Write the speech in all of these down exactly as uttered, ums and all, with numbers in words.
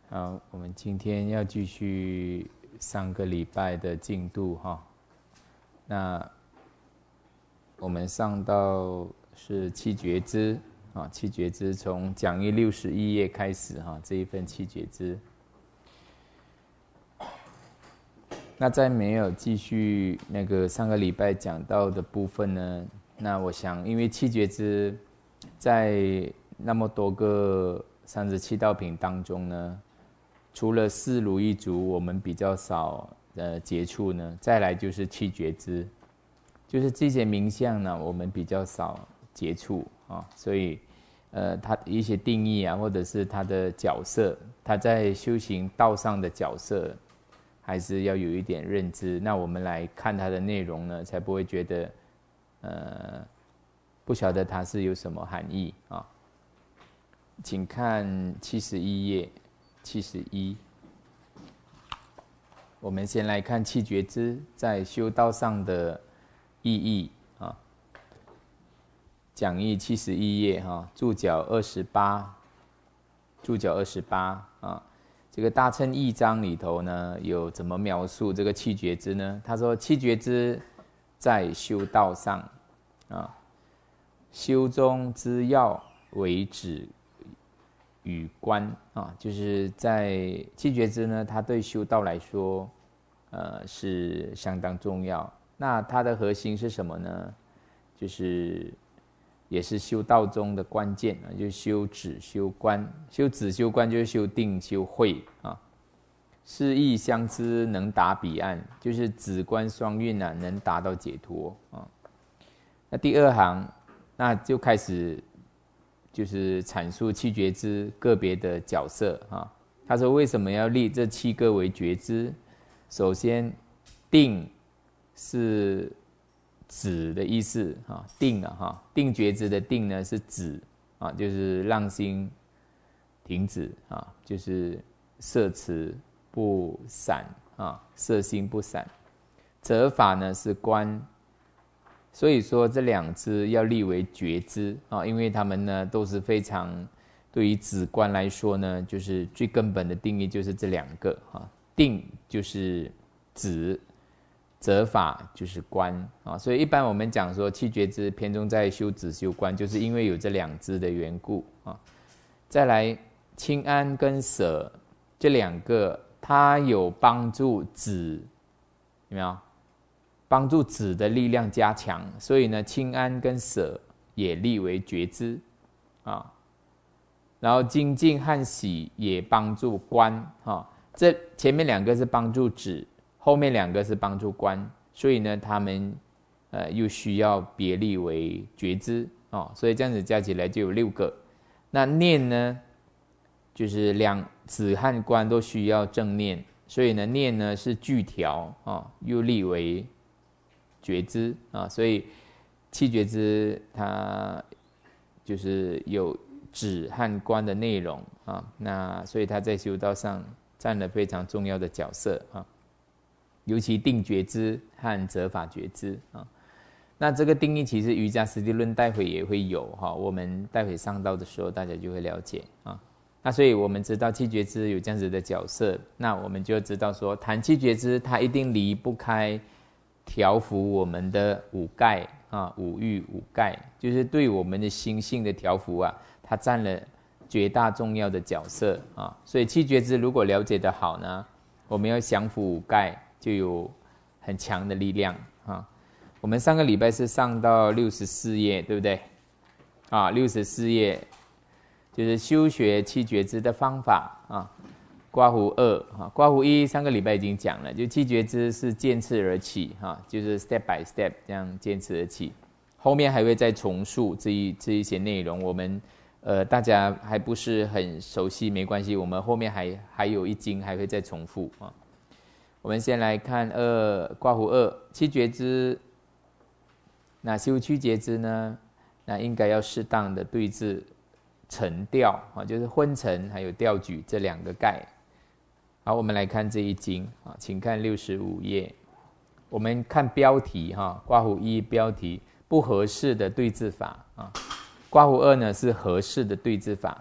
好，我们今天要继续上个礼拜的进度哈。那我们上到是七觉支啊，七觉支从讲义六十一页开始哈，这一份七觉支。那在没有继续那个上个礼拜讲到的部分呢，那我想因为七觉支在那么多个三十七道品当中呢，除了四如意足我们比较少呃接触呢，再来就是七觉支，就是这些名相呢我们比较少接触啊，所以呃它的一些定义啊，或者是它的角色，它在修行道上的角色，还是要有一点认知。那我们来看它的内容呢，才不会觉得呃不晓得它是有什么含义啊。请看七十一页。七十一，我们先来看七觉支在修道上的意义啊。讲义七十一页哈，注脚二十八，注脚二十八啊。这个大乘义章里头呢，有怎么描述这个七觉支呢？他说七觉支在修道上啊，修中之要为止与观啊，就是在七觉支呢，它对修道来说，呃，是相当重要。那它的核心是什么呢？就是也是修道中的关键啊，就是修止、修观。修止、修观就是修定、修慧啊。是义相知，能达彼岸，就是止观双运啊，能达到解脱啊。那第二行，那就开始。就是阐述七觉支个别的角色啊。他说为什么要立这七个为觉支？首先，定是止的意思啊，定啊哈，定觉支的定呢是止啊，就是让心停止啊，就是摄持不散啊，摄心不散。责法呢是观。所以说这两支要立为觉支啊，因为他们呢都是非常对于止观来说呢，就是最根本的定义就是这两个啊，定就是止，责法就是观啊。所以一般我们讲说七觉支偏重在修止修观，就是因为有这两支的缘故啊。再来清安跟舍这两个，它有帮助止，有没有？帮助止的力量加强，所以呢，清安跟舍也立为觉支啊。然后精进和喜也帮助观啊，这前面两个是帮助止，后面两个是帮助观，所以呢，他们呃又需要别立为觉支啊，所以这样子加起来就有六个。那念呢，就是两止和观都需要正念，所以呢，念呢是具调啊，又立为觉支啊，所以七觉支它就是有止和观的内容啊，那所以它在修道上占了非常重要的角色啊，尤其定觉支和责法觉支啊。那这个定义其实瑜伽师地论待会也会有哈，我们待会上道的时候大家就会了解啊。那所以我们知道七觉支有这样子的角色，那我们就知道说谈七觉支它一定离不开调伏我们的五盖啊，五欲五盖，就是对我们的心性的调伏啊，它占了绝大重要的角色啊。所以七觉支如果了解得好呢，我们要降伏五盖，就有很强的力量啊。我们上个礼拜是上到六十四页，对不对？啊，六十四页就是修学七觉支的方法啊。刮胡二哈，刮胡一上个礼拜已经讲了，就七觉支是渐次而起哈，就是 step by step 这样渐次而起，后面还会再重述这一这一些内容，我们呃大家还不是很熟悉，没关系，我们后面还还有一经还会再重复啊。我们先来看二刮胡二七觉支，那修七觉支呢，那应该要适当的对治沉调啊，就是昏沉还有调举这两个盖。好，我们来看这一经啊，请看六十五页。我们看标题哈，刮胡一标题不合适的对治法啊，刮胡二呢是合适的对治法。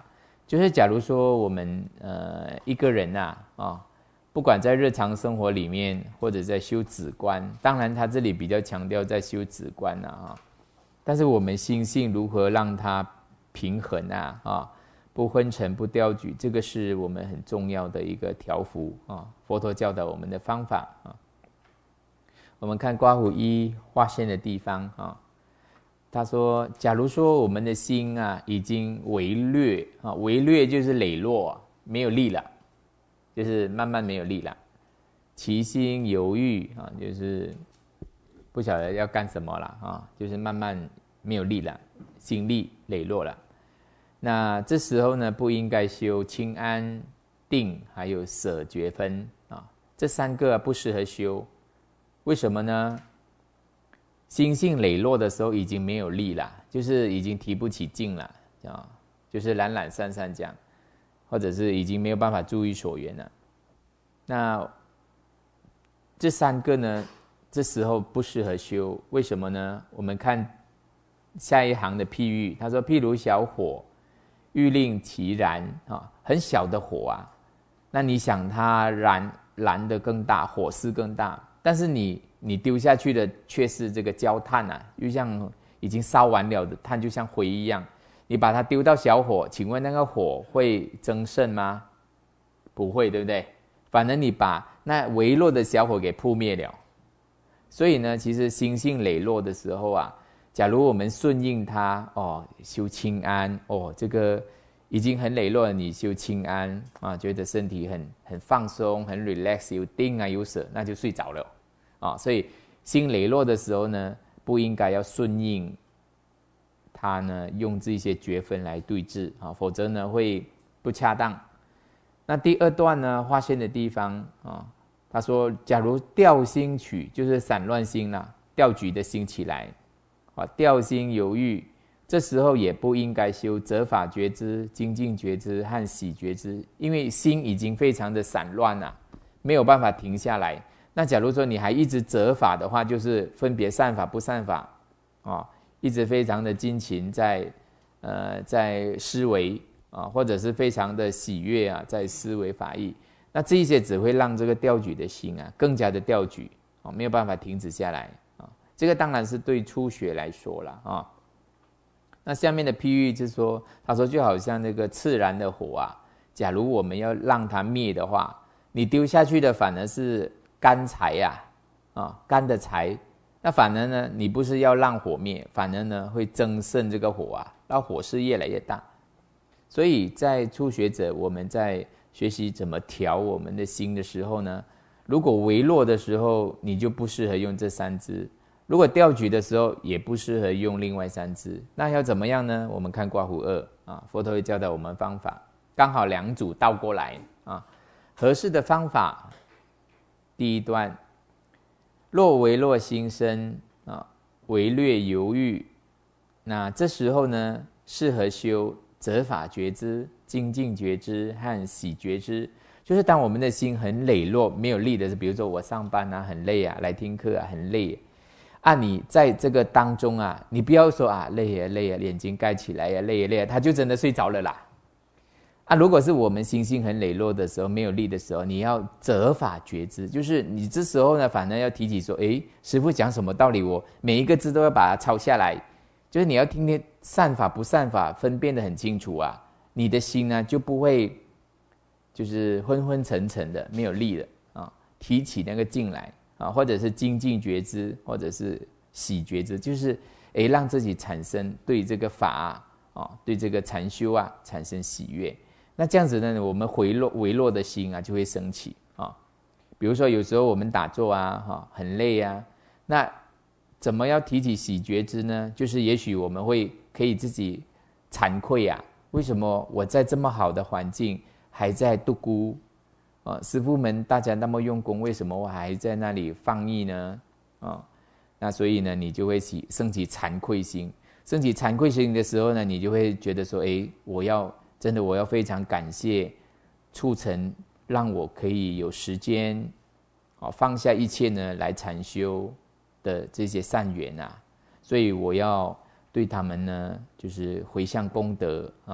就是假如说我们呃一个人啊啊、哦，不管在日常生活里面或者在修止观，当然他这里比较强调在修止观啊，哦，但是我们心性如何让它平衡啊啊、哦，不昏沉不掉举，这个是我们很重要的一个调伏啊，佛陀教导我们的方法啊。我们看刮胡一划线的地方啊，他说，假如说我们的心啊已经微略啊，微略就是磊落，没有力了，就是慢慢没有力了。其心犹豫啊，就是不晓得要干什么了啊，就是慢慢没有力了，心力磊落了。那这时候呢，不应该修清安、定还有舍觉分啊，这三个啊不适合修。为什么呢？心性磊落的时候已经没有力了，就是已经提不起劲了啊，就是懒懒散散这样，或者是已经没有办法注意所缘了。那这三个呢，这时候不适合修，为什么呢？我们看下一行的譬喻，他说：譬如小火，欲令其燃啊，很小的火啊，那你想它燃燃得更大，火势更大，但是你你丢下去的却是这个焦炭啊，又像已经烧完了的炭，就像灰一样。你把它丢到小火，请问那个火会增盛吗？不会，对不对？反而你把那微弱的小火给扑灭了。所以呢，其实心性磊落的时候啊，假如我们顺应它，哦，修清安，哦，这个已经很磊落了，你修清安啊，觉得身体很很放松，很 relax， 有定啊有舍，那就睡着了。啊，所以心磊落的时候呢，不应该要顺应它呢，用这些觉分来对治啊，否则呢会不恰当。那第二段呢，划线的地方啊，他说，假如调心取，就是散乱心啦，调举的心起来，啊，调心犹豫，这时候也不应该修责法觉知、精进觉知和喜觉知，因为心已经非常的散乱了，没有办法停下来。那假如说你还一直责法的话，就是分别善法不善法，啊，一直非常的精勤在，呃，在思维啊，或者是非常的喜悦啊，在思维法义，那这一些只会让这个调举的心啊更加的调举啊，没有办法停止下来啊。这个当然是对初学来说了啊。那下面的譬喻就是说，他说就好像那个炽燃的火啊，假如我们要让它灭的话，你丢下去的反而是干柴呀，啊，干的柴，那反而呢，你不是要让火灭，反而呢会增盛这个火啊，让火势越来越大。所以在初学者，我们在学习怎么调我们的心的时候呢，如果微弱的时候，你就不适合用这三支；如果调举的时候，也不适合用另外三支。那要怎么样呢？我们看刮胡二啊，佛陀会教导我们方法，刚好两组倒过来啊，合适的方法。第一段，若微弱心生啊，微略犹豫，那这时候呢，适合修责法觉知、精进觉知和喜觉知。就是当我们的心很磊落、没有力的，比如说我上班啊很累啊，来听课啊很累啊，你在这个当中啊，你不要说啊累啊累啊，眼睛盖起来呀、啊、累啊累啊，他就真的睡着了啦。啊，如果是我们心性很磊落的时候，没有力的时候，你要责法觉知，就是你这时候呢，反而要提起说，诶，师父讲什么道理，我每一个字都要把它抄下来，就是你要听听善法不善法，分辨得很清楚啊，你的心呢就不会就是昏昏沉沉的，没有力了啊，提起那个劲来啊，或者是精进觉知，或者是喜觉知，就是诶让自己产生对这个法啊，对这个禅修啊产生喜悦。那这样子呢，我们微弱微弱的心啊就会升起啊。比如说有时候我们打坐啊，哈，很累啊，那怎么要提起喜觉知呢？就是也许我们会可以自己惭愧啊，为什么我在这么好的环境还在度孤啊？师父们大家那么用功，为什么我还在那里放逸呢？啊，那所以呢，你就会起升起惭愧心，升起惭愧心的时候呢，你就会觉得说，哎，我要。真的，我要非常感谢促成，让我可以有时间，放下一切呢来禅修的这些善缘啊，所以我要对他们呢，就是回向功德啊，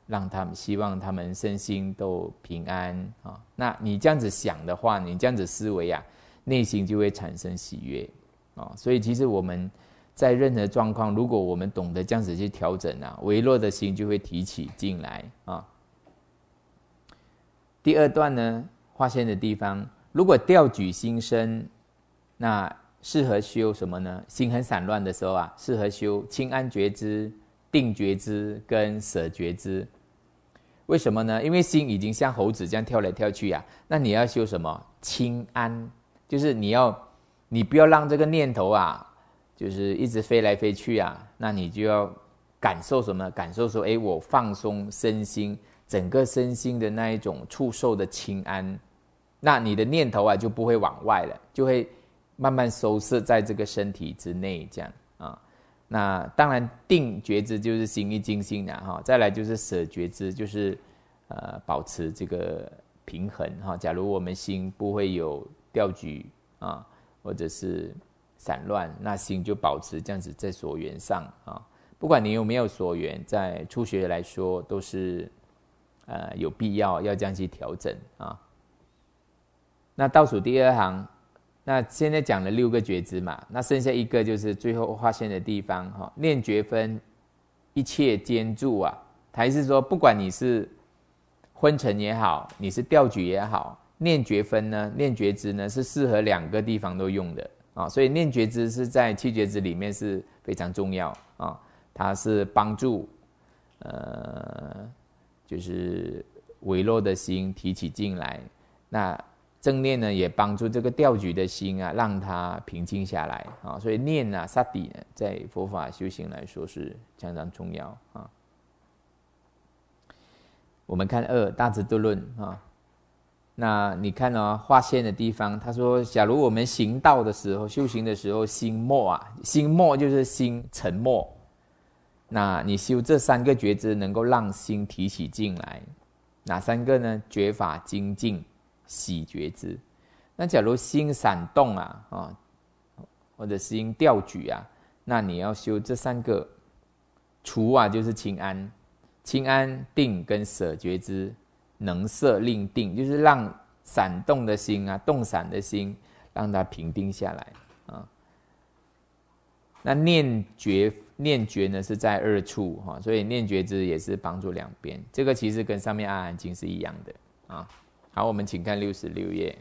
让他们希望他们身心都平安啊。那你这样子想的话，你这样子思维啊，内心就会产生喜悦啊。所以其实我们在任何状况，如果我们懂得这样子去调整啊，微弱的心就会提起进来啊。第二段呢，划线的地方，如果调举心生，那适合修什么呢？心很散乱的时候啊，适合修清安觉知、定觉知跟舍觉知。为什么呢？因为心已经像猴子这样跳来跳去啊，那你要修什么？清安，就是你要，你不要让这个念头啊，就是一直飞来飞去啊，那你就要感受什么？感受说，哎，我放松身心，整个身心的那一种触受的清安，那你的念头啊就不会往外了，就会慢慢收摄在这个身体之内，这样啊。那当然，定觉知就是心一静心啊，哈。再来就是舍觉知，就是呃保持这个平衡哈。假如我们心不会有调举啊，或者是散乱，那心就保持这样子在所缘上啊。不管你有没有所缘，在初学来说都是呃有必要要这样去调整啊。那倒数第二行。那现在讲了六个觉知嘛，那剩下一个就是最后划线的地方哈。念觉分一切兼住啊，还是说不管你是昏沉也好，你是调举也好，念觉分呢，念觉知呢是适合两个地方都用的啊。所以念觉知是在七觉知里面是非常重要啊，它是帮助呃就是微弱的心提起劲来。那正念呢，也帮助这个调举的心啊，让它平静下来啊。所以念啊、萨底呢，在佛法修行来说是相当重要啊。我们看二大智度论啊，那你看哦，划线的地方，他说，假如我们行道的时候、修行的时候，心默啊，心默就是心沉默。那你修这三个觉知，能够让心提起劲来，哪三个呢？觉法、精进、喜觉知。那假如心闪动啊，啊，或者心调举啊，那你要修这三个，除啊就是清安，清安定跟舍觉知，能摄令定，就是让闪动的心啊，动闪的心，让它平定下来啊。那念觉念觉呢是在二处哈，所以念觉知也是帮助两边，这个其实跟上面阿含经是一样的啊。好，我们请看六十六页。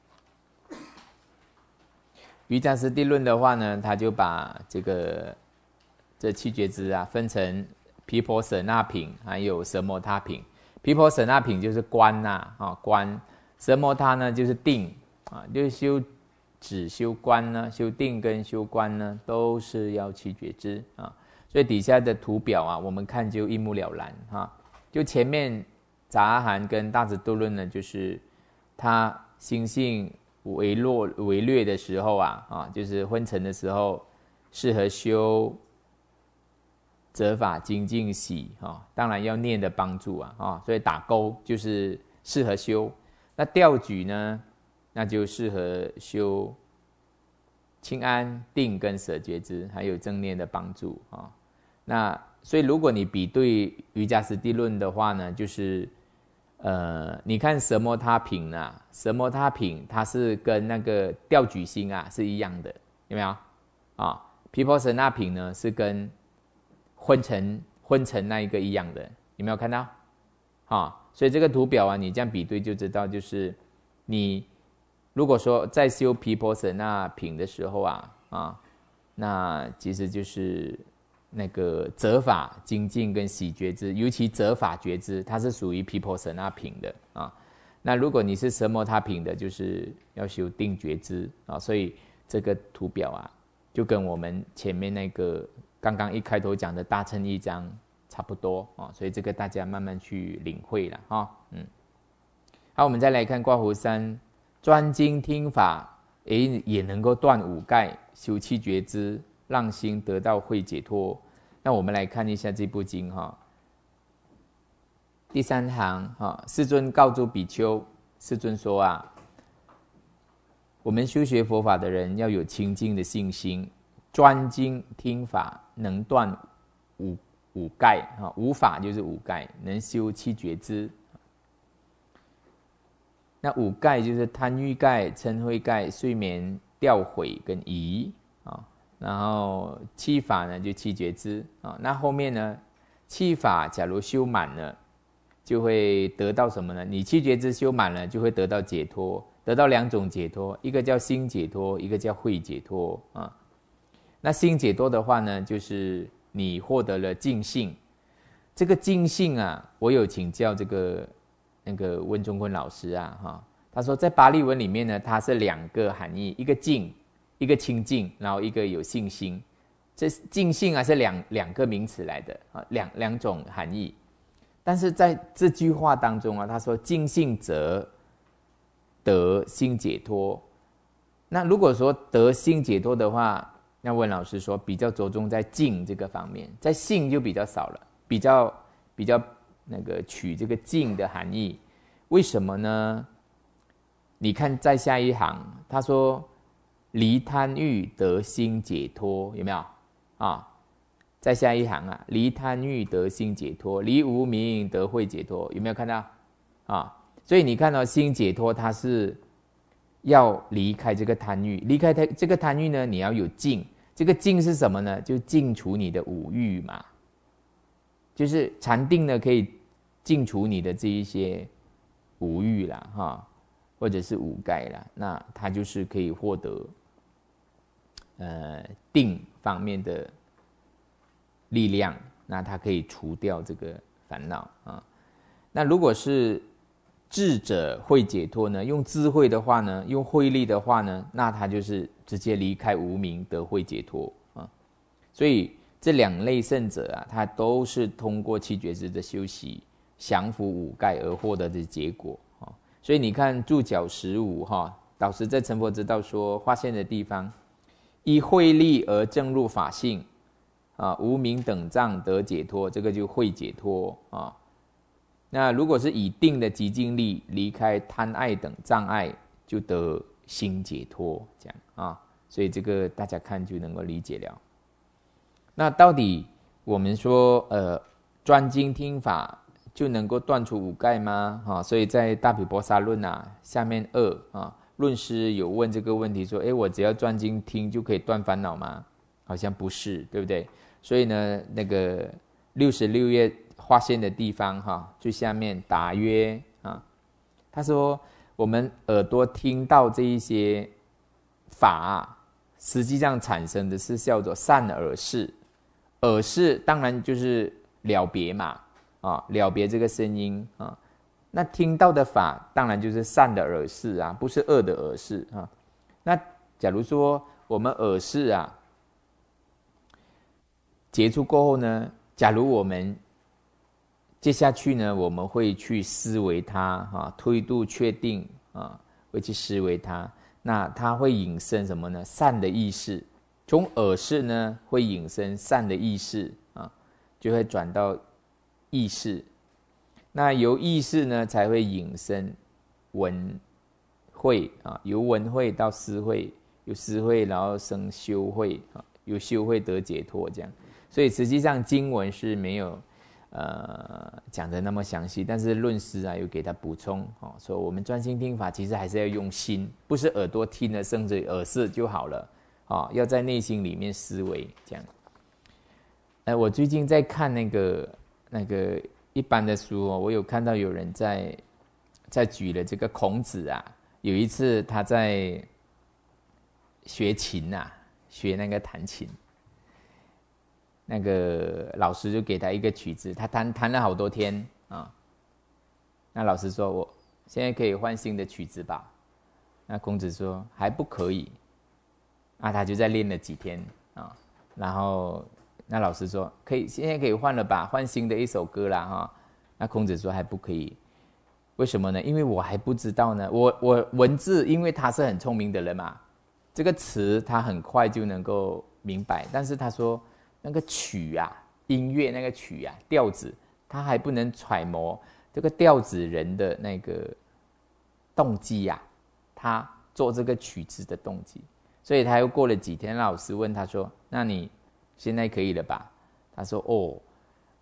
瑜伽师地论的话呢，他就把这个这七觉知啊分成毗婆舍那品，还有奢摩他品。毗婆舍那品就是观呐、啊，观；奢摩他呢就是定啊，就是修止、修观呢，修定跟修观呢，都是要七觉知啊。所以底下的图表啊，我们看就一目了然哈。就前面杂阿含跟大智度论呢，就是他心性微弱微劣的时候啊，啊，就是昏沉的时候，适合修折法、精进、喜啊，当然要念的帮助啊，啊，所以打勾就是适合修。那调举呢，那就适合修清安、定跟舍觉知，还有正念的帮助啊。那所以如果你比对瑜伽师地论的话呢，就是呃，你看奢摩他品啊，奢摩他品它是跟那个调举心啊是一样的，有没有啊？毗婆舍那品呢是跟昏沉昏沉那一个一样的，有没有看到？啊，所以这个图表啊，你这样比对就知道，就是你如果说在修毗婆舍那品的时候啊，啊，那其实就是那个折法、精进跟喜觉知，尤其折法觉知，它是属于毗婆舍那品的啊。那如果你是奢摩他品的，就是要修定觉知啊。所以这个图表啊，就跟我们前面那个刚刚一开头讲的大乘一章差不多啊。所以这个大家慢慢去领会了哈。嗯，好，我们再来看刮胡三，专精听法，也也能够断五盖，修七觉知，让心得到慧解脱。那我们来看一下这部经哈。第三行哈，世尊告诸比丘，世尊说啊，我们修学佛法的人要有清净的信心，专精听法，能断五五盖啊，五法就是五盖，能修七觉支。那五盖就是贪欲盖、嗔恚盖、睡眠掉毁跟疑啊。然后七法呢就七觉支啊。那后面呢，七法假如修满了，就会得到什么呢？你七觉支修满了，就会得到解脱，得到两种解脱，一个叫心解脱，一个叫慧解脱啊。那心解脱的话呢，就是你获得了净性。这个净性啊，我有请教这个那个温中坤老师啊，哈，他说在巴利文里面呢，它是两个含义，一个净，一个清净，然后一个有信心。这净性啊是两两个名词来的啊，两两种含义。但是在这句话当中啊，他说净性则得心解脱。那如果说得心解脱的话，那温老师说比较着重在净这个方面，在性就比较少了，比较比较那个取这个净的含义。为什么呢？你看在下一行，他说离贪欲得心解脱，有没有啊？在下一行啊，离贪欲得心解脱，离无明得慧解脱，有没有看到啊？所以你看到心解脱，它是要离开这个贪欲，离开这个贪欲呢，你要有净。这个净是什么呢？就净除你的五欲嘛，就是禅定呢可以净除你的这一些五欲啦，哈，或者是五盖啦，那它就是可以获得呃定方面的力量，那它可以除掉这个烦恼啊。那如果是智者会解脱呢，用智慧的话呢，用慧力的话呢，那他就是直接离开无明得慧解脱啊。所以这两类圣者啊，他都是通过七觉支的修习，降伏五盖而获得的结果啊。所以你看注脚十五哈，导师在成佛之道说发现的地方，依慧力而证入法性啊，无明等障得解脱，这个就慧解脱啊。那如果是以定的极静力离开贪爱等障碍，就得心解脱，这样啊。所以这个大家看就能够理解了。那到底我们说呃专精听法就能够断除五盖吗？啊，所以在大毗婆沙论啊下面二啊，论师有问这个问题说，诶，我只要专精听就可以断烦恼吗？好像不是，对不对？所以呢，那个六十六页划线的地方哈，最下面答曰啊，他说我们耳朵听到这一些法啊，实际上产生的是叫做善耳识，耳识当然就是了别嘛，啊，了别这个声音啊，那听到的法当然就是善的耳识啊，不是恶的耳识啊。那假如说我们耳识啊结束过后呢，假如我们接下去呢，我们会去思维它啊，推度确定啊，会去思维它。那它会引生什么呢？善的意识，从耳识呢会引生善的意识啊，就会转到意识。那由意识呢才会引生闻慧啊，由闻慧到思慧，由思慧然后生修慧啊，由修慧得解脱这样。所以实际上经文是没有呃讲的那么详细，但是论师啊有给他补充哦，说我们专心听法其实还是要用心，不是耳朵听了甚至耳识就好了啊，要在内心里面思维这样。呃，我最近在看那个那个一般的书哦，我有看到有人在在举了这个孔子啊，有一次他在学琴啊，学那个弹琴。那个老师就给他一个曲子，他弹弹了好多天啊。那老师说：“我现在可以换新的曲子吧？”那孔子说：“还不可以。”啊，他就再练了几天啊。然后那老师说：“可以，现在可以换了吧？换新的一首歌啦哈。”那孔子说：“还不可以。”为什么呢？因为我还不知道呢。我我文字，因为他是很聪明的人嘛，这个词他很快就能够明白。但是他说。那个曲啊，音乐那个曲啊，调子，他还不能揣摩这个调子人的那个动机呀、啊，他做这个曲子的动机。所以他又过了几天，老师问他说：“那你现在可以了吧？”他说：“哦，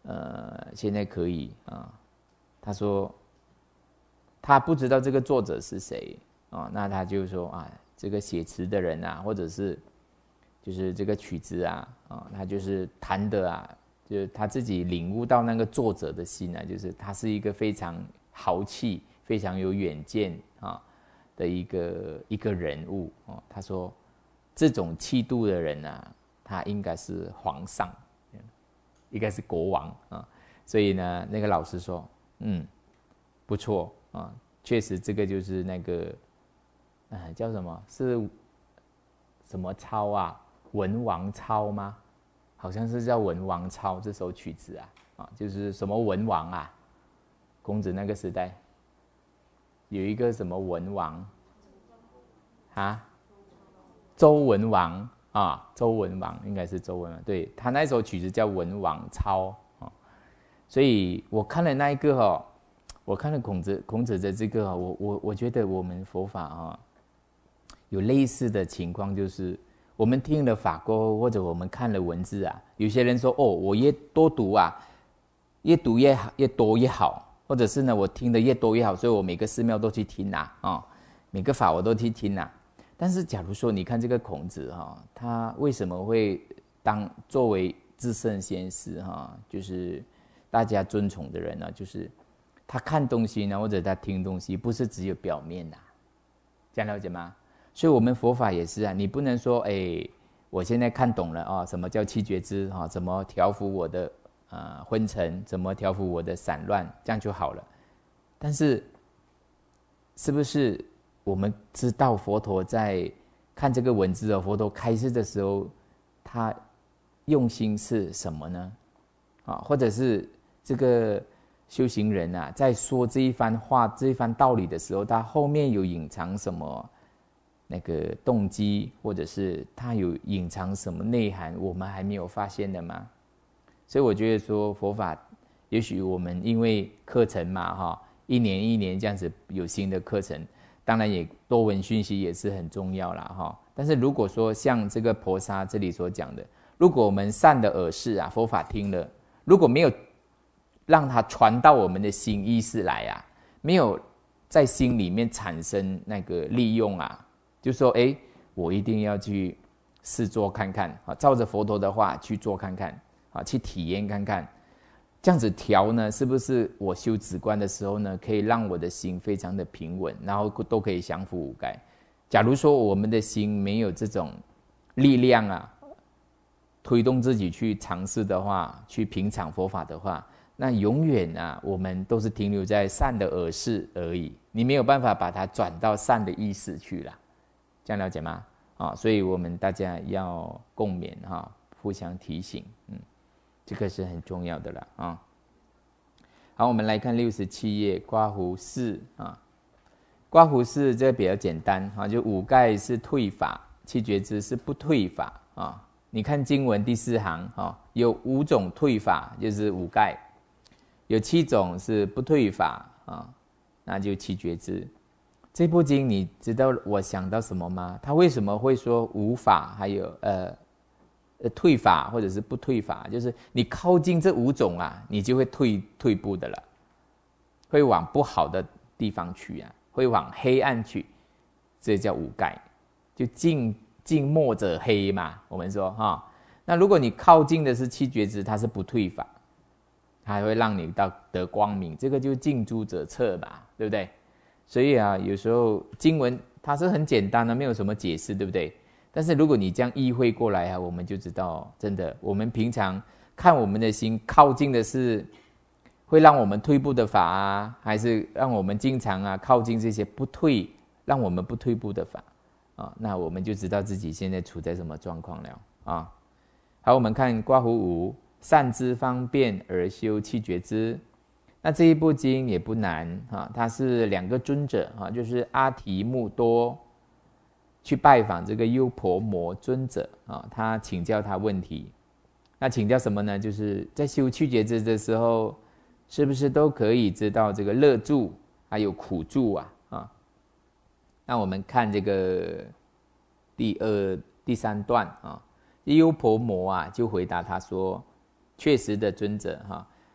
呃，现在可以啊。他说他不知道这个作者是谁啊，那他就说啊，这个写词的人啊，或者是就是这个曲子啊，啊，他就是弹的啊，就是他自己领悟到那个作者的心啊，就是他是一个非常豪气、非常有远见啊的一个一个人物哦。他说这种气度的人啊，他应该是皇上，应该是国王啊。所以呢，那个老师说，嗯，不错啊，确实这个就是那个，呃，叫什么？是什么操啊？文王操吗？好像是叫文王操这首曲子啊，啊，就是什么文王啊？孔子那个时代有一个什么文王啊？周文王啊，周文王应该是周文王，对，他那首曲子叫文王操啊。所以我看了那一个哦，我看了孔子孔子的这个，我我我觉得我们佛法啊，有类似的情况，就是我们听了法过后，或者我们看了文字啊，有些人说哦，我越多读啊，越读越好，越多越好，或者是呢，我听的越多越好，所以我每个寺庙都去听啊，哦，每个法我都去听啊。但是假如说你看这个孔子哈、哦，他为什么会当作为至圣先师哈、哦，就是大家尊崇的人呢？就是他看东西呢，或者他听东西，不是只有表面呐、啊，这样了解吗？所以我们佛法也是啊，你不能说哎，我现在看懂了啊、哦，什么叫七觉支啊？怎么调伏我的呃昏沉？怎么调伏我的散乱？这样就好了。但是是不是我们知道佛陀在看这个文字哦，佛陀开示的时候，他用心是什么呢？啊，或者是这个修行人啊，在说这一番话、这一番道理的时候，他后面有隐藏什么那个动机，或者是他有隐藏什么内涵，我们还没有发现的吗？所以我觉得说佛法，也许我们因为课程嘛，哈，一年一年这样子有新的课程，当然也多闻讯息也是很重要啦，哈。但是如果说像这个婆沙这里所讲的，如果我们善的耳识啊，佛法听了，如果没有让它传到我们的心意识来啊，没有在心里面产生那个利用啊，就说哎，我一定要去试做看看啊，照着佛陀的话去做看看啊，去体验看看，这样子调呢，是不是我修止观的时候呢，可以让我的心非常的平稳，然后都可以降伏五盖。假如说我们的心没有这种力量啊，推动自己去尝试的话，去品尝佛法的话，那永远啊，我们都是停留在善的耳识而已，你没有办法把它转到善的意识去了，这样了解吗？啊，所以我们大家要共勉哈，互相提醒，嗯，这个是很重要的了啊。好，我们来看六十七页刮胡四啊，刮胡四这个比较简单啊，就五盖是退法，七觉支是不退法啊。你看经文第四行啊，有五种退法，就是五盖；有七种是不退法啊，那就七觉支。这部经你知道我想到什么吗？他为什么会说无法，还有呃呃退法或者是不退法？就是你靠近这五种啊，你就会退退步的了，会往不好的地方去啊，会往黑暗去，这叫五盖，就近。近墨者黑嘛，我们说哈。那如果你靠近的是七觉支，它是不退法，它还会让你到得光明，这个就近朱者赤嘛，对不对？所以啊，有时候经文它是很简单的，没有什么解释，对不对？但是如果你这样意会过来啊，我们就知道，真的，我们平常看我们的心靠近的是会让我们退步的法啊，还是让我们经常啊靠近这些不退，让我们不退步的法？啊，那我们就知道自己现在处在什么状况了啊。好，我们看刮胡五，善知方便而修七觉支。那这一部经也不难啊，它是两个尊者啊，就是阿提木多去拜访这个优婆摩尊者啊，他请教他问题。那请教什么呢？就是在修七觉支的时候，是不是都可以知道这个乐住还有苦住啊？啊，那我们看这个第二、第三段啊，优婆摩啊就回答他说：“确实的尊者哈，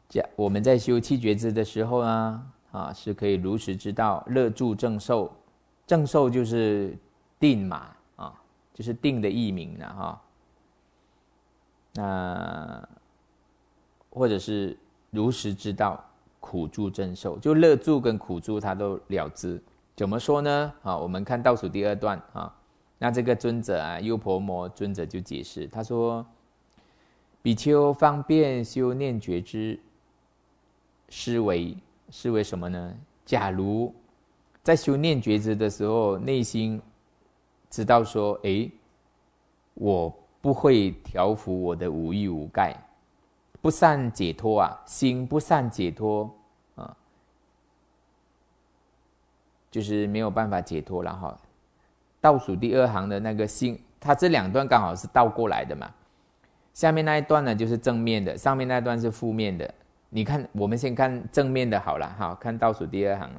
我们在修七觉支的时候呢，啊，是可以如实知道乐住正受，正受就是定嘛，啊，就是定的译名了哈。那或者是如实知道苦住正受，就乐住跟苦住它都了知。怎么说呢？啊，我们看倒数第二段啊，那这个尊者啊，优婆摩尊者就解释，他说：比丘方便修念觉支，思维思维什么呢？假如在修念觉支的时候，内心知道说，诶，我不会调伏我的五欲五盖，不善解脱啊，心不善解脱啊，就是没有办法解脱了哈。倒数第二行的那个心，它这两段刚好是倒过来的嘛。下面那一段呢就是正面的，上面那一段是负面的。你看，我们先看正面的好了，好，看倒数第二行了。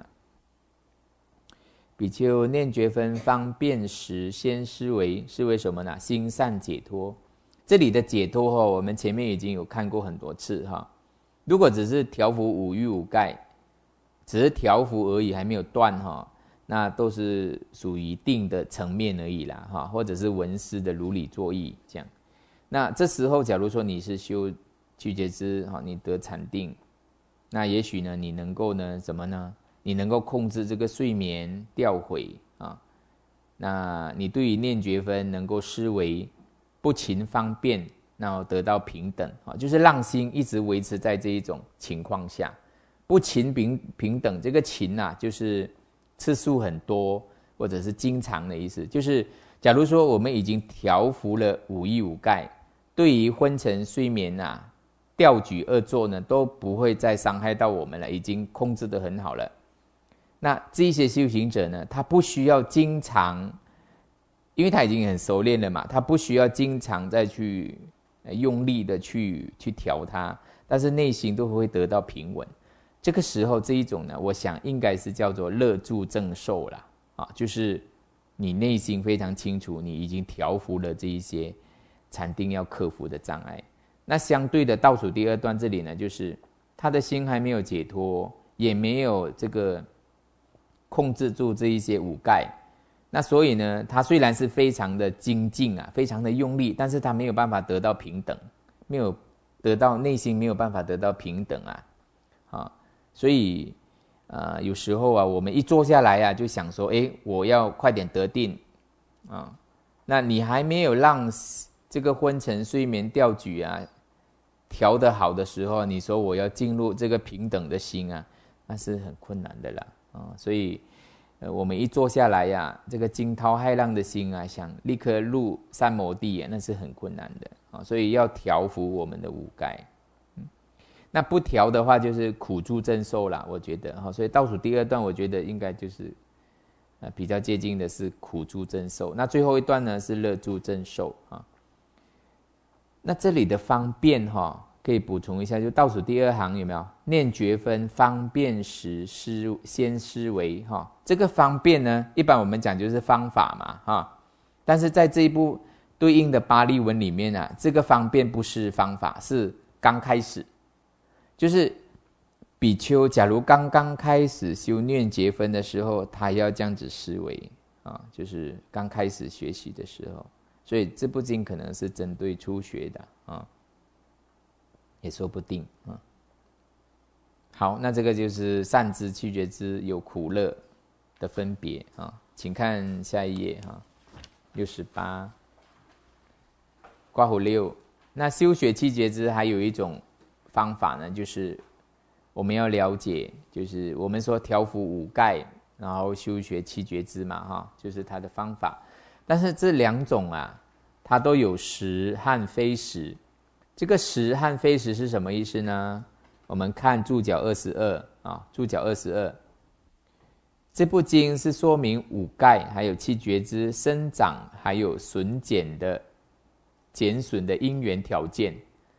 比丘念觉分方便时，先思维，思维什么呢？心善解脱。这里的解脱哈，我们前面已经有看过很多次哈。如果只是调伏五欲五盖，只是调伏而已，还没有断哈，那都是属于定的层面而已啦哈，或者是闻思的如理作意这样。那这时候，假如说你是修七觉支哈，你得禅定，那也许呢，你能够呢，什么呢？你能够控制这个睡眠掉毁啊，那你对于念觉分能够思维不勤方便，然后得到平等啊，就是让心一直维持在这一种情况下，不勤平平等。这个勤啊，就是次数很多或者是经常的意思。就是假如说我们已经调伏了五欲五盖，对于昏沉睡眠啊、调举二坐呢，都不会再伤害到我们了，已经控制得很好了。那这些修行者呢，他不需要经常，因为他已经很熟练了嘛，他不需要经常再去用力的去去调它，但是内心都会得到平稳。这个时候这一种呢，我想应该是叫做乐住正受啦，啊，就是你内心非常清楚，你已经调伏了这一些禅定要克服的障碍。那相对的倒数第二段这里呢，就是他的心还没有解脱，也没有这个控制住这一些五盖，那所以呢，他虽然是非常的精进啊，非常的用力，但是他没有办法得到平等，没有得到内心没有办法得到平等啊，啊，所以呃有时候啊，我们一坐下来啊，就想说，哎，我要快点得定啊，那你还没有让这个昏沉睡眠调举啊调得好的时候，你说我要进入这个平等的心啊，那是很困难的啦。啊，所以，呃，我们一坐下来呀、啊，这个惊涛骇浪的心啊，想立刻入三摩地啊，那是很困难的啊。所以要调伏我们的五盖，嗯，那不调的话就是苦住正受啦，我觉得哈。所以倒数第二段，我觉得应该就是，呃，比较接近的是苦住正受。那最后一段呢是乐住正受啊。那这里的方便哈。可以补充一下，就倒数第二行有没有念觉分方便时思先思维哈？这个方便呢，一般我们讲就是方法嘛哈。但是在这一部对应的巴利文里面啊，这个方便不是方法，是刚开始，就是比丘假如刚刚开始修念觉分的时候，他要这样子思维啊，就是刚开始学习的时候，所以这部经可能是针对初学的啊。也说不定啊。好，那这个就是善知七觉支有苦乐的分别啊，请看下一页哈，六十八，括弧六。那修学七觉支还有一种方法呢，就是我们要了解，就是我们说调伏五盖，然后修学七觉支嘛哈，就是它的方法。但是这两种啊，它都有实和非实。这个实和非实是什么意思呢？我们看注脚二十二啊，注脚二十二，这部经是说明五盖还有七觉支生长还有损减的减损的因缘条件。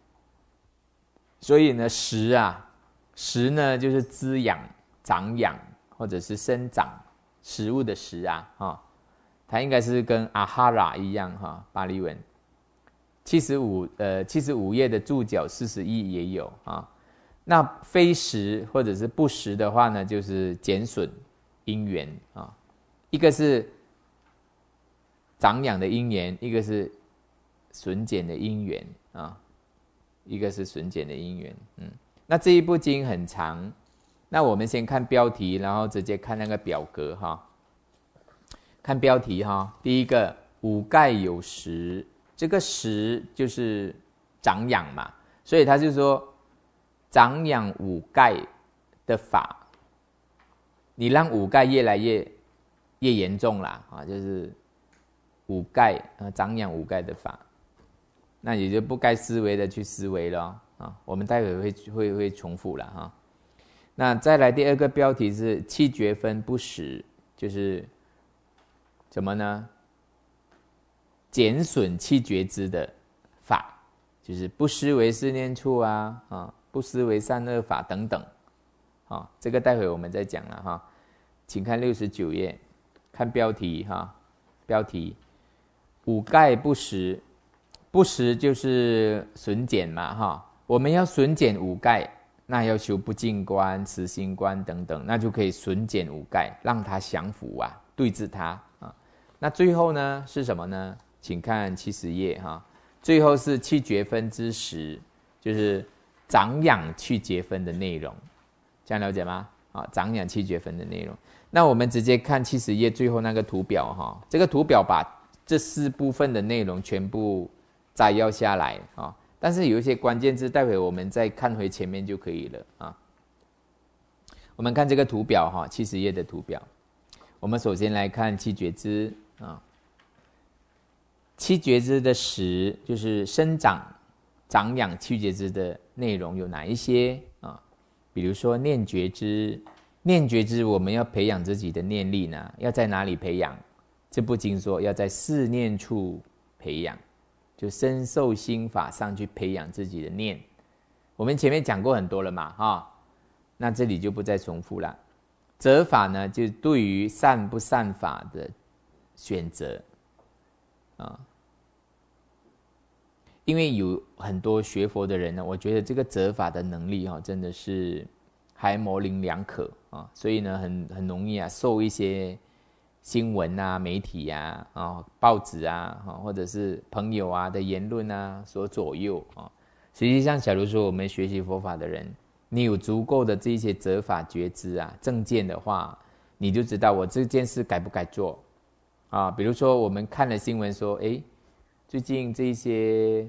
所以呢，实啊，实呢就是滋养、长养或者是生长食物的食啊，哈，它应该是跟阿哈拉一样哈，巴利文。七十五呃七十五页的注脚四十一也有啊。 那非时或者是不时的话呢，就是减损因缘啊。一个是长养的因缘，一个是损减的因缘啊，一个是损减的因缘。嗯，那这一部经很长，那我们先看标题，然后直接看那个表格哈。看标题哈，第一个五盖有时，这个时就是长养嘛，所以他就说长养五盖的法，你让五盖越来越越严重啦啊，就是五盖啊，长养五盖的法，那也就不该思维的去思维了啊。我们待会会会会重复了哈。那再来第二个标题是气绝分不实，就是什么呢？减损气绝之的法，就是不失为思念处啊，啊，不失为善恶法等等，啊，这个待会我们再讲了哈。请看六十九页，看标题哈，标题五盖不实，不实就是损减嘛哈，我们要损减五盖，那要修不净观、慈心观等等，那就可以损减五盖，让它降伏啊，对治它啊。那最后呢是什么呢？请看七十页哈，最后是气绝分之十，就是长养气绝分的内容，这样了解吗？啊，长养气绝分的内容。那我们直接看七十页最后那个图表哈，这个图表把这四部分的内容全部摘要下来啊，但是有一些关键字，待会我们再看回前面就可以了啊。我们看这个图表哈，七十页的图表，我们首先来看七觉支啊，七觉支的十就是生长、长养七觉支的内容有哪一些啊？比如说念觉支。念觉支，我们要培养自己的念力呢，要在哪里培养？这部经说要在四念处培养，就身受心法上去培养自己的念。我们前面讲过很多了嘛，哈，那这里就不再重复了。择法呢，就对于善不善法的选择啊，因为有很多学佛的人呢，我觉得这个择法的能力哈，真的是还模棱两可啊，所以呢，很很容易啊，受一些新闻啊、媒体啊、啊报纸啊，或者是朋友啊的言论啊所左右啊。实际上，假如说我们学习佛法的人，你有足够的这些择法觉知啊、正见的话，你就知道我这件事该不该做啊。比如说，我们看了新闻说，哎，最近这些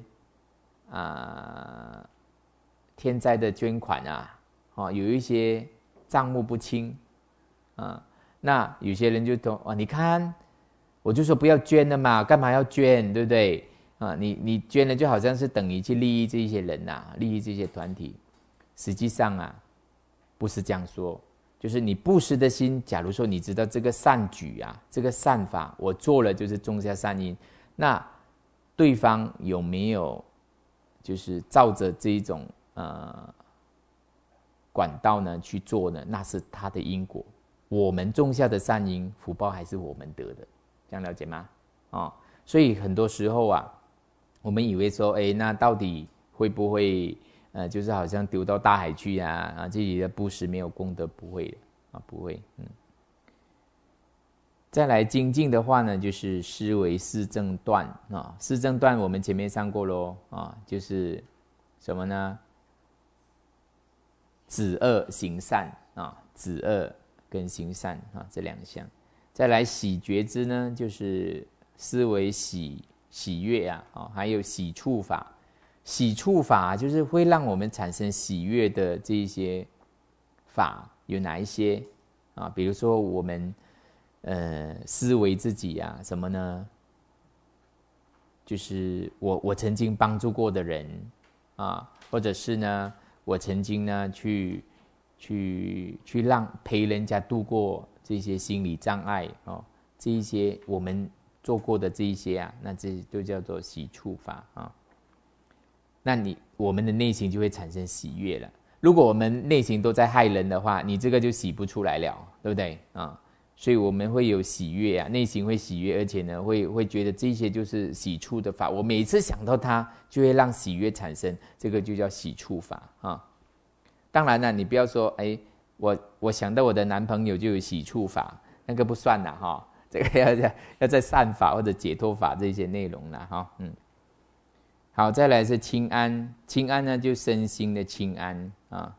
啊天灾的捐款啊。哦、有一些账目不清啊，那有些人就说哦，你看，我就说不要捐了嘛，干嘛要捐，对不对啊？你你捐了就好像是等于去利益这些人呐、啊，利益这些团体。实际上啊，不是这样说，就是你布施的心，假如说你知道这个善举啊，这个善法，我做了就是种下善因，那对方有没有就是照着这一种呃。管道呢去做呢，那是他的因果。我们种下的善因，福报还是我们得的，这样了解吗？哦，所以很多时候啊，我们以为说，哎，那到底会不会呃，就是好像丢到大海去啊？啊，自己的布施没有功德，不会的啊，不会。嗯。再来精进的话呢，就是思维四正断啊，四正断我们前面上过咯啊，就是什么呢？止恶行善啊，止恶跟行善啊这两项。再来喜觉支呢，就是思维喜喜悦啊，啊还有喜触法。喜触法就是会让我们产生喜悦的这一些法有哪一些啊？比如说我们呃思维自己啊，什么呢？就是我我曾经帮助过的人啊，或者是呢。我曾经呢，去去去让陪人家度过这些心理障碍哦，这一些我们做过的这一些啊，那这就叫做喜触法啊。那你我们的内心就会产生喜悦了。如果我们内心都在害人的话，你这个就喜不出来了，对不对啊？所以我们会有喜悦啊，内心会喜悦，而且呢，会会觉得这些就是喜触的法。我每次想到它，就会让喜悦产生，这个就叫喜触法啊。 当然了，你不要说，哎，我我想到我的男朋友就有洗触法，那个不算了哈。这个要在要在善法或者解脱法这些内容了哈。嗯，好，再来是清安，清安呢就身心的清安啊。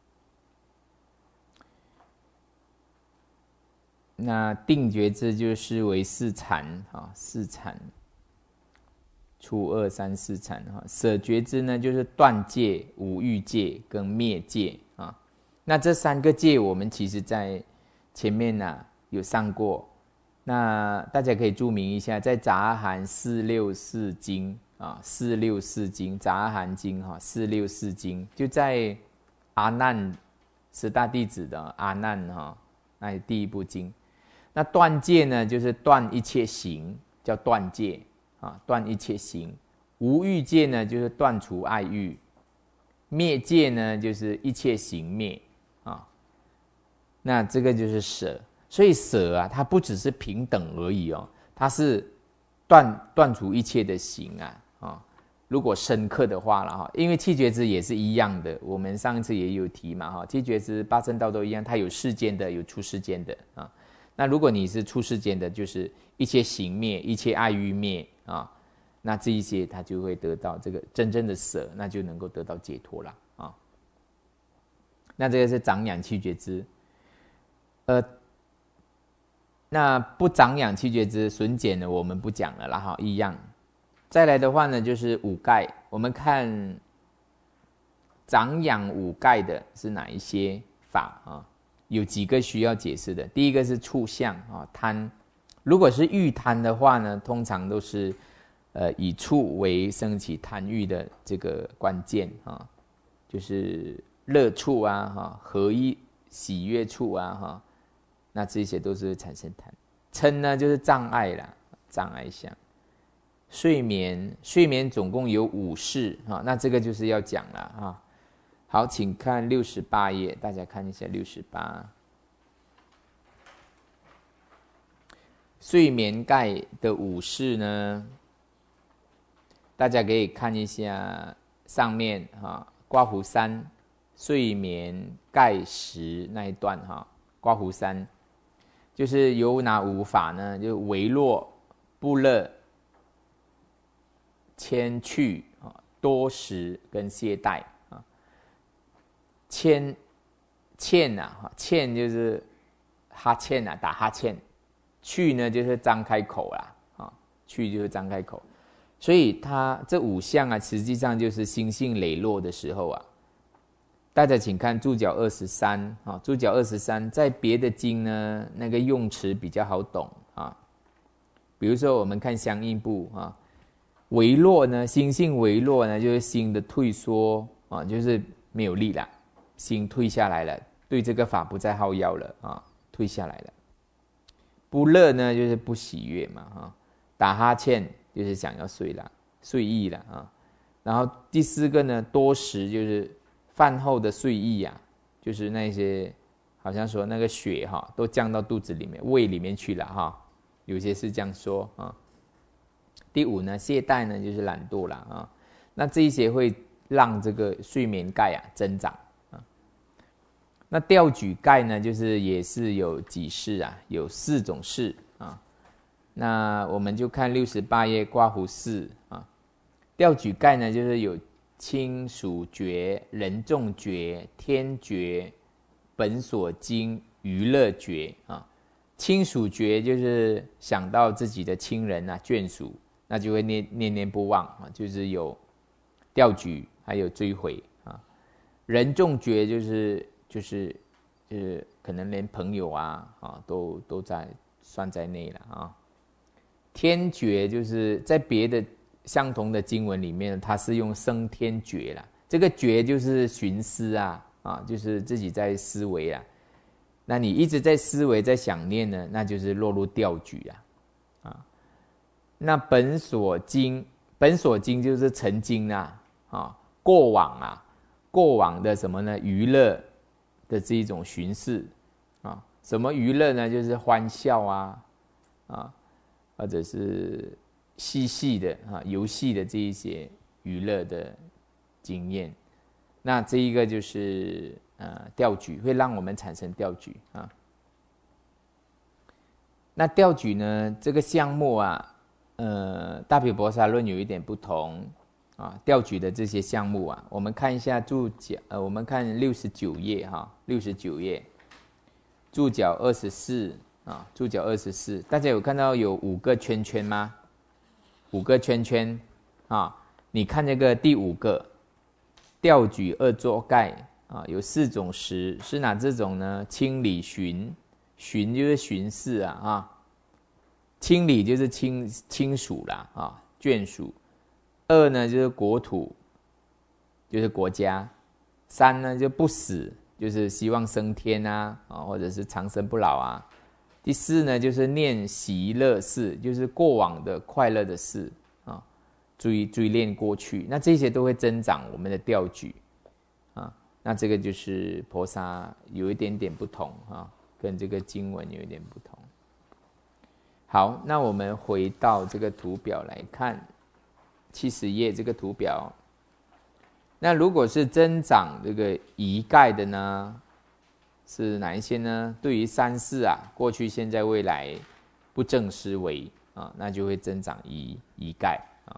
那定觉支就视为四禅啊，四禅，初二三四禅哈。舍觉支呢就是断戒、无欲戒跟灭戒啊。那这三个戒我们其实在前面呢、啊、有上过，那大家可以注明一下，在杂含四六四经啊，四六四经杂含经哈，四六四经就在阿难十大弟子的阿难哈，那是第一部经。那断戒呢，就是断一切行，叫断戒啊，断一切行。无欲戒呢，就是断除爱欲。灭戒呢，就是一切行灭啊。那这个就是舍，所以舍啊，它不只是平等而已哦，它是断断除一切的行啊啊。如果深刻的话了哈，因为七觉支也是一样的，我们上次也有提嘛哈，七觉支八正道都一样，它有世间的，有出世间的啊。那如果你是出世间的，就是一切行灭，一切爱欲灭啊，那这一些他就会得到这个真正的舍，那就能够得到解脱了啊。那这个是长养七觉支，呃，那不长养七觉支，损减呢我们不讲了啦哈，一样。再来的话呢，就是五盖，我们看长养五盖的是哪一些法啊？有几个需要解释的。第一个是触相啊，贪。如果是欲贪的话呢，通常都是呃以触为升起贪欲的这个关键啊，就是乐触啊哈，合一喜悦触啊哈，那这些都是产生贪。嗔呢就是障碍啦，障碍相。睡眠，睡眠总共有五事啊，那这个就是要讲了啊。好，请看六十八页，大家看一下六十八。睡眠盖的五事呢，大家可以看一下上面哈，刮胡三睡眠盖十那一段哈，刮胡三就是有哪五法呢？就微弱、不乐、谦去、多食跟懈怠。欠欠啊，欠就是哈欠啊，打哈欠。去呢就是张开口啦，啊，去就是张开口。所以它这五项啊，实际上就是心性羸弱的时候啊。大家请看注脚二十三啊，注脚二十三，在别的经呢，那个用词比较好懂啊。比如说我们看相应部啊，微弱呢，心性微弱呢，就是心的退缩啊，就是没有力了。心退下来了，对这个法不再好要了啊，退下来了。不乐呢，就是不喜悦嘛啊，打哈欠就是想要睡了，睡意了啊。然后第四个呢，多食就是饭后的睡意啊，就是那些好像说那个血哈都降到肚子里面、胃里面去了哈，有些是这样说啊。第五呢，懈怠呢就是懒惰了啊，那这一些会让这个睡眠盖啊增长。那调举盖呢，就是也是有几事啊，有四种事啊。那我们就看六十八页刮胡四啊。调举盖呢，就是有亲属觉、人众觉、天觉、本所经、娱乐觉啊。亲属觉就是想到自己的亲人啊、眷属，那就会念念念不忘啊，就是有调举，还有追悔啊。人众觉就是就是就是可能连朋友啊啊都都在算在内了啊。天觉就是在别的相同的经文里面，它是用升天觉啦。这个觉就是寻思啊啊，就是自己在思维啊。那你一直在思维在想念呢，那就是落入调举啊啊。那本所经，本所经就是曾经啊啊过往啊过往的什么呢？娱乐的这一种巡视啊，什么娱乐呢？就是欢笑啊，啊，或者是嬉戏的啊，游戏的这一些娱乐的经验。 那这一个就是呃调举，会让我们产生调举啊。那调举呢，这个项目啊，呃，大毗婆沙论有一点不同啊。调举的这些项目啊，我们看一下注脚，呃，我们看六十九页哈，六十九页，注脚二十四啊，注脚二十四，大家有看到有五个圈圈吗？五个圈圈啊，你看这个第五个，调举二座盖啊，有四种时，是哪这种呢？清理巡。巡就是巡视啊，啊，清理就是亲亲属啦，啊，眷属。二呢就是国土，就是国家。三呢就不死，就是希望升天啊，啊或者是长生不老啊。第四呢就是念习乐事，就是过往的快乐的事啊，追追恋过去，那这些都会增长我们的调举啊。那这个就是婆沙有一点点不同啊。跟这个经文有一点不同。好，那我们回到这个图表来看，七十页这个图表。那如果是增长这个仪盖的呢，是哪一些呢？对于三世啊，过去、现在、未来不正思维啊，那就会增长仪仪盖啊。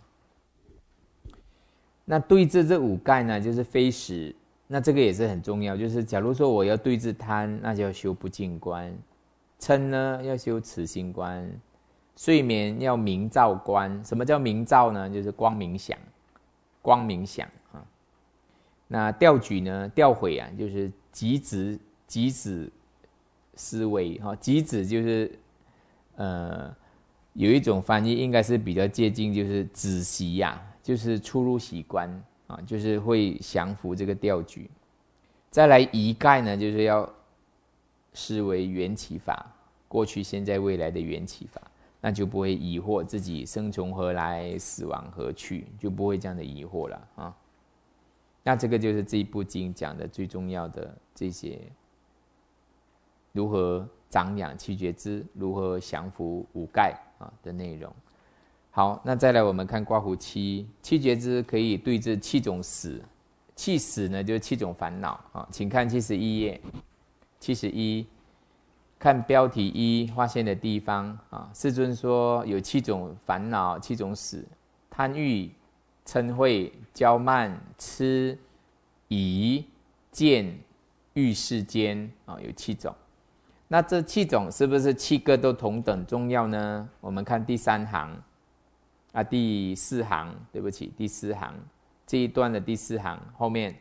那对治这五盖呢，就是非实。那这个也是很重要，就是假如说我要对治贪，那就要修不净观；嗔呢，要修慈心观；睡眠要明照观。什么叫明照呢？就是光明想，光明想啊。那调举呢，调毁啊，就是极止极止思维哈，极止就是呃有一种翻译应该是比较接近，就是止息呀，就是出入习观。啊，就是会降服这个调举。再来仪盖呢，就是要视为缘起法，过去、现在、未来的缘起法，那就不会疑惑自己生从何来，死亡何去，就不会这样的疑惑了啊。那这个就是这一部经讲的最重要的这些，如何长养七觉支，如何降服五盖啊的内容。好，那再来我们看刮胡七，七觉支可以对治七种死，气死呢就是七种烦恼啊，请看七十一页，七十一，看标题一划线的地方啊，世尊说有七种烦恼，七种死，贪欲、嗔恚、骄慢、痴、疑、见、欲世间啊，有七种。那这七种是不是七个都同等重要呢？我们看第三行。啊，第四行，对不起，第四行这一段的第四行后面，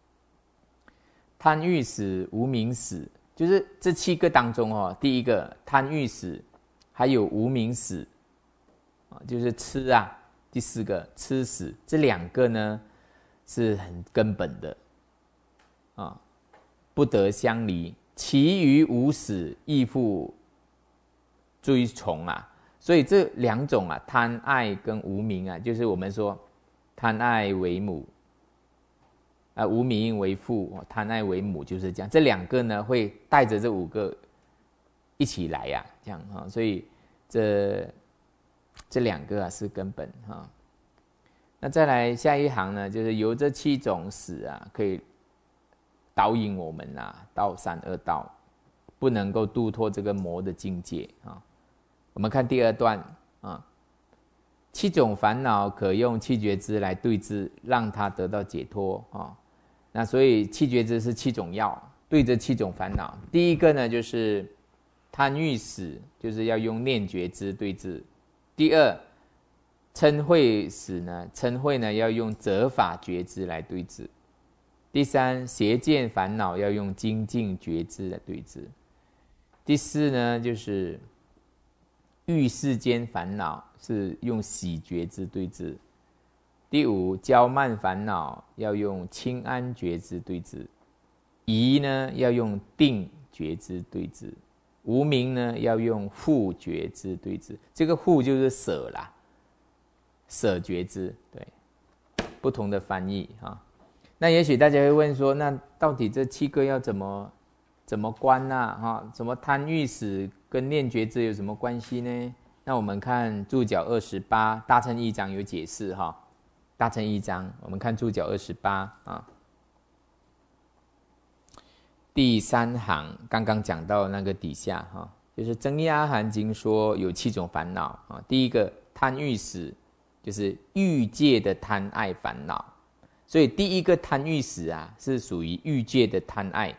贪欲死、无明死，就是这七个当中哦，第一个贪欲死，还有无明死，啊，就是痴啊。第四个痴死，这两个呢是很根本的啊，不得相离。其余无死，亦复追从啊。所以这两种啊，贪爱跟无明啊，就是我们说贪爱为母，啊、呃、无明为父，贪爱为母，就是这样。这两个呢，会带着这五个一起来呀、啊，这样哈。所以这这两个啊是根本哈。那再来下一行呢，就是由这七种死啊，可以导引我们啊到三恶道，不能够度脱这个魔的境界啊。我们看第二段啊，七种烦恼可用七觉支来对治，让它得到解脱啊。那所以七觉支是七种药，对这七种烦恼。第一个呢就是贪欲死，就是要用念觉支对治。第二，嗔恚死呢，嗔恚呢要用责法觉支来对治。第三，邪见烦恼要用精进觉支来对治。第四呢就是欲世间烦恼是用喜觉支对治。第五，骄慢烦恼要用清安觉支对治。疑呢要用定觉支对治。无明呢要用护觉支对治。这个护就是舍啦，舍觉支，对，不同的翻译哈。那也许大家会问说，那到底这七个要怎么怎么观啊？哈，什么贪欲死跟念觉支有什么关系呢？那我们看注脚二十八，大乘义章有解释哈。大乘义章，我们看注脚二十八啊。 第三行刚刚讲到那个底下哈，就是《增一阿含经》说有七种烦恼啊。第一个贪欲死，就是欲界的贪爱烦恼。所以第一个贪欲死啊，是属于欲界的贪爱。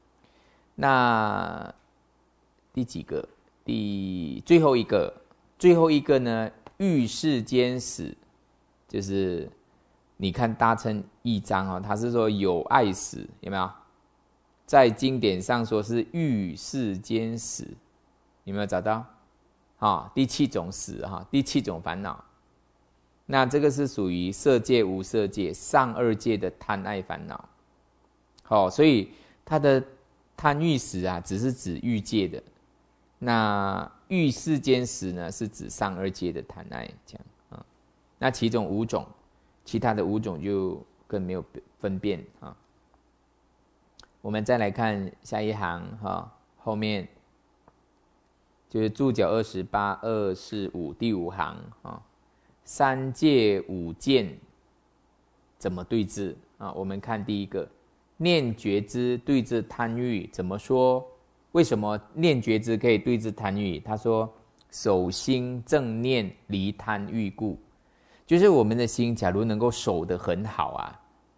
那第几个？第最后一个，最后一个呢？欲世间死，就是你看大乘义章哦，他是说有爱死，有没有？在经典上说是欲世间死，有没有找到？啊，第七种死哈，第七种烦恼。那这个是属于色界、无色界、上二界的贪爱烦恼。好，所以它的贪欲死啊，只是指欲界的。那欲世间死呢，是指上二界的贪爱，这样啊。那其中五种，其他的五种就更没有分辨啊。我们再来看下一行哈，后面就是注脚二十八、二四五第五行啊。三界五见怎么对治啊？我们看第一个，念觉知对治贪欲，怎么说？为什么念觉知可以对治贪欲？他说：“守心正念，离贪欲故。”就是我们的心，假如能够守得很好啊，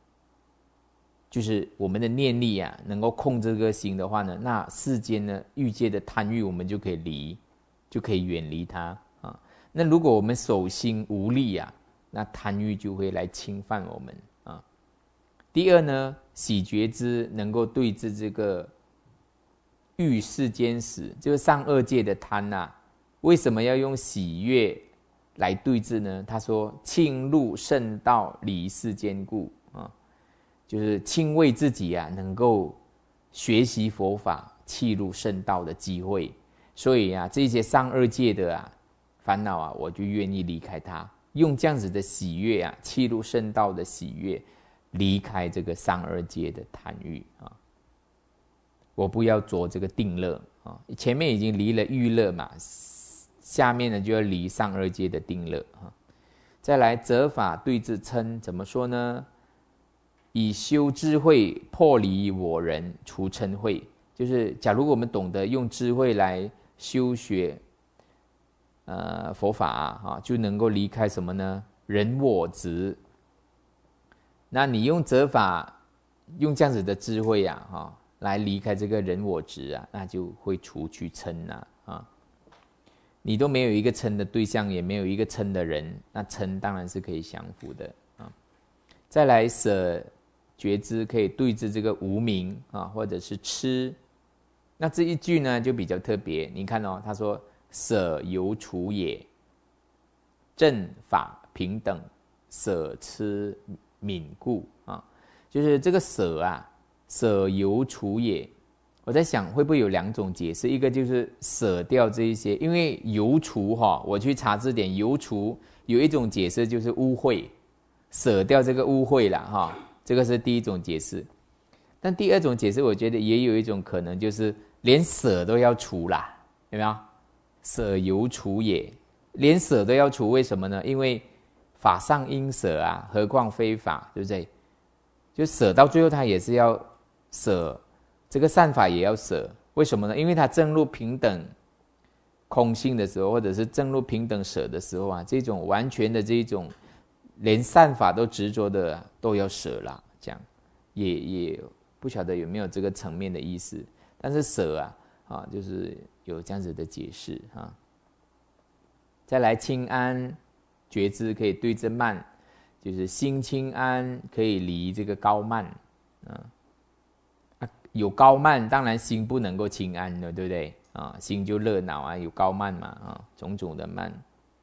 就是我们的念力啊，能够控制这个心的话呢，那世间呢欲界的贪欲，我们就可以离，就可以远离它啊。那如果我们守心无力啊，那贪欲就会来侵犯我们啊。第二呢，喜觉知能够对治这个欲世间死，就是上二界的贪啊。为什么要用喜悦来对治呢？他说：“庆入圣道，离世间故啊，就是庆慰自己啊，能够学习佛法、契入圣道的机会。所以啊，这些上二界的啊烦恼啊，我就愿意离开它，用这样子的喜悦啊，契入圣道的喜悦，离开这个上二界的贪欲啊。我不要着这个定乐啊，前面已经离了欲乐嘛，下面呢就要离上二界的定乐啊。再来责法对治嗔，怎么说呢？以修智慧破离我人，除嗔恚。就是假如我们懂得用智慧来修学呃佛法啊，就能够离开什么呢？人我执。那你用责法，用这样子的智慧啊，哈。来离开这个人我执啊，那就会除去嗔啊啊！你都没有一个嗔的对象，也没有一个嗔的人，那嗔当然是可以降服的啊。再来舍觉知可以对治这个无明啊，或者是痴。那这一句呢就比较特别，你看哦，他说舍由除也，正法平等，舍痴泯故啊，就是这个舍啊。舍由除也，我在想会不会有两种解释，一个就是舍掉这一些，因为由除哈，我去查字典，由除有一种解释就是污秽，舍掉这个污秽啦哈，这个是第一种解释。但第二种解释，我觉得也有一种可能，就是连舍都要除啦，有没有？舍由除也，连舍都要除，为什么呢？因为法上应舍啊，何况非法，对不对？就舍到最后，他也是要。舍这个善法也要舍，为什么呢？因为它正入平等空性的时候，或者是正入平等舍的时候啊，这种完全的这种连善法都执着的、啊、都要舍啦，这样也也不晓得有没有这个层面的意思。但是舍啊，啊就是有这样子的解释啊。再来清安觉知可以对治慢，就是心清安可以离这个高慢啊。有高慢，当然心不能够清安了，对不对啊？心就热闹啊，有高慢嘛啊，种种的慢。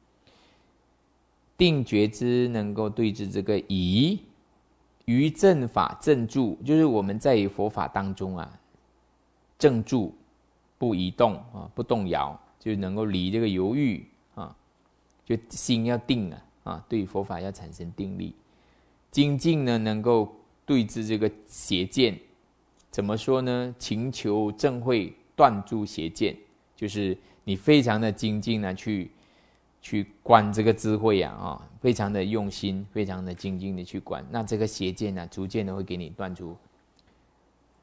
定觉知能够对治这个疑，于正法正住，就是我们在佛法当中啊，正住不移动啊，不动摇，就能够离这个犹豫啊，就心要定啊啊，对佛法要产生定力。精进呢，能够对治这个邪见。怎么说呢？勤求正慧，断诸邪见，就是你非常的精进呢，去去观这个智慧啊，啊，非常的用心，非常的精进的去观，那这个邪见呢，逐渐的会给你断除。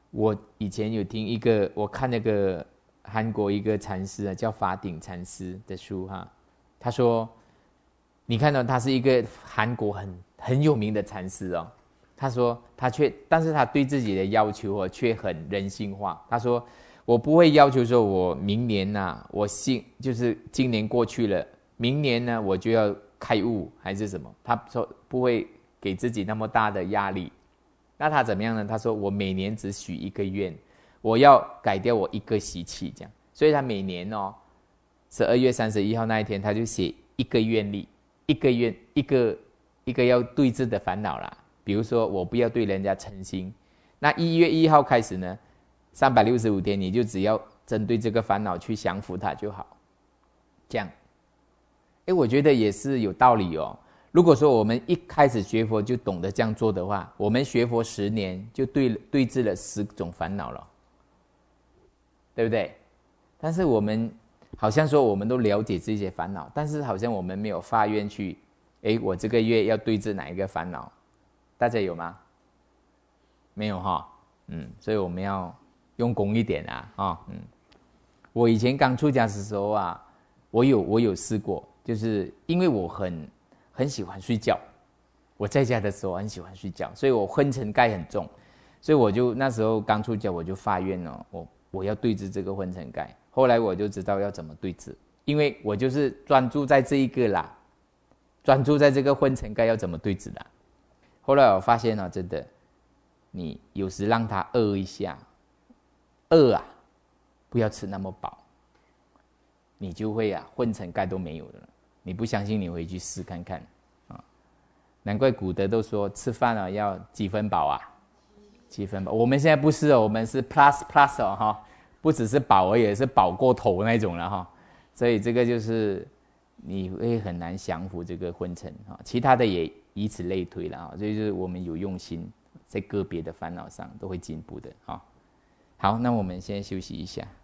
我以前有听一个，我看那个韩国一个禅师啊，叫法顶禅师的书哈，他说，你看到他是一个韩国很很有名的禅师哦，他说他却，但是他对自己的要求哦却很人性化。他说我不会要求说我明年呐、啊，我信就是今年过去了，明年呢我就要开悟还是什么，他说不会给自己那么大的压力。那他怎么样呢？他说我每年只许一个愿，我要改掉我一个习气，这样。所以他每年哦，十二月三十一号那一天，他就写一个愿力，一个愿，一个一个要对治的烦恼啦。比如说，我不要对人家嗔心。那一月一号开始呢，三百六十五天，你就只要针对这个烦恼去降服它就好。这样，哎，我觉得也是有道理哦。如果说我们一开始学佛就懂得这样做的话，我们学佛十年就对对治了十种烦恼了，对不对？但是我们好像说我们都了解这些烦恼，但是好像我们没有发愿去，诶，我这个月要对治哪一个烦恼？大家有吗？没有哈，嗯，所以我们要用功一点啊，哦，嗯，我以前刚出家的时候啊，我有我有试过，就是因为我很很喜欢睡觉，我在家的时候很喜欢睡觉，所以我昏沉盖很重，所以我就那时候刚出家，我就发愿哦，我我要对治这个昏沉盖。后来我就知道要怎么对治，因为我就是专注在这一个啦，专注在这个昏沉盖要怎么对治啦。后来我发现哦，真的，你有时让他饿一下，饿啊，不要吃那么饱，你就会啊昏沉盖都没有了。你不相信，你回去试看看啊！难怪古德都说吃饭啊要几分饱啊？七分饱。我们现在不是哦，我们是 plus plus 哦哈，不只是饱而已，是饱过头那种了哈。所以这个就是你会很难降服这个昏沉哈，其他的也以此类推了哈。所以就是我们有用心，在个别的烦恼上都会进步的哈。好，那我们先休息一下。